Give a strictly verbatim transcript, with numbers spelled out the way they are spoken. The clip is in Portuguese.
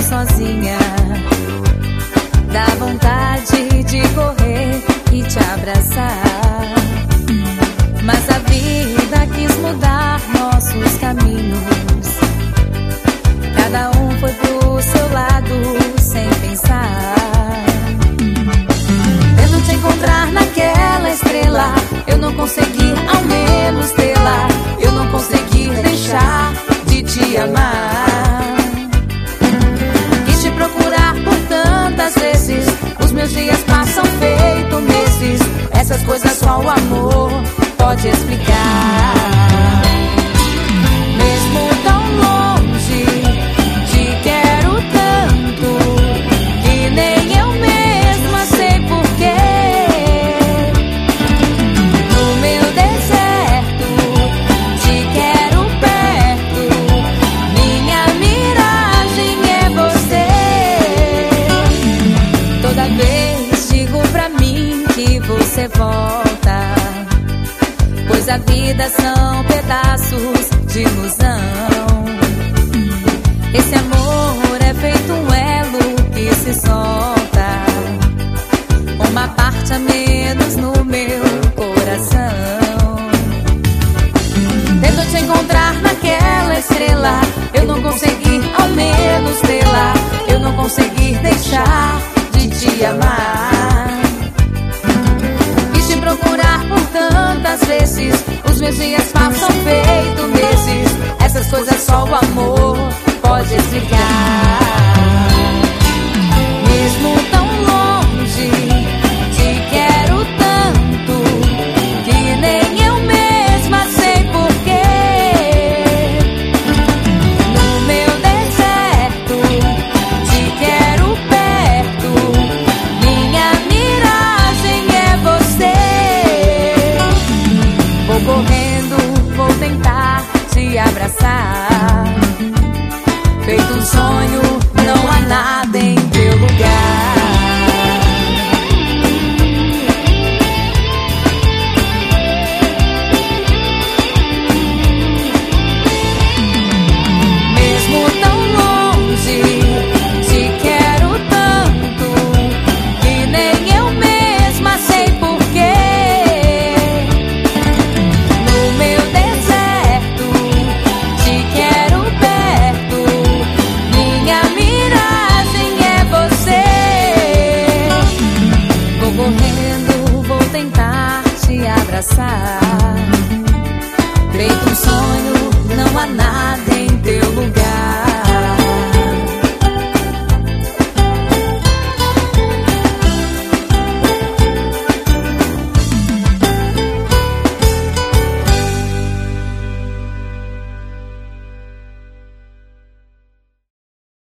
sozinha. Dá vontade de correr e te abraçar, mas a vida quis mudar nossos caminhos. Cada um foi pro seu lado sem pensar. Tento te encontrar naquela estrela, eu não consegui ao menos tê-la. Eu não consegui deixar de te amar. Quis te procurar por tantas vezes, os meus dias passam feito meses. Essas coisas só o amor pode explicar. Mesmo tão longe, te quero tanto que nem eu mesma sei porquê. No meu deserto, te quero perto, minha miragem é você. Toda vez digo pra mim que você volta, pois a vida são pedaços de ilusão. Esse amor é feito um elo que se solta, uma parte a menos no meu coração. Tento te encontrar naquela estrela, eu não consegui ao menos tê-la. Eu não consegui deixar de te amar. Quis te procurar por tantas vezes, os meus dias passam feito meses. Essas coisas só o amor pode explicar. Mesmo tão longe, te quero tanto que nem eu mesma sei porquê. No meu deserto, te quero perto, minha miragem é você. Vou correndo, vou tentar te abraçar. Feito um sonho, não há nada em teu lugar. Mesmo tão longe, te quero tanto que nem eu mesma sei porquê. No meu deserto, te quero perto, minha miragem é você. Vou correndo, vou tentar te abraçar. Feito um sonho, não há nada em